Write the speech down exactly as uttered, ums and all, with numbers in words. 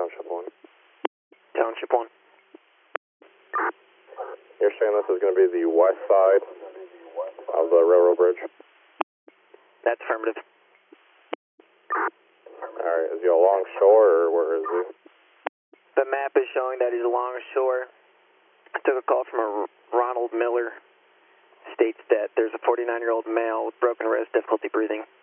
Township one. Township one. You're saying this is going to be the west side of the railroad bridge? That's affirmative. Alright, is he along shore or where is he? The map is showing that he's along shore. I took a call from a Ronald Miller. States that there's a forty-nine-year-old male with broken wrist, difficulty breathing.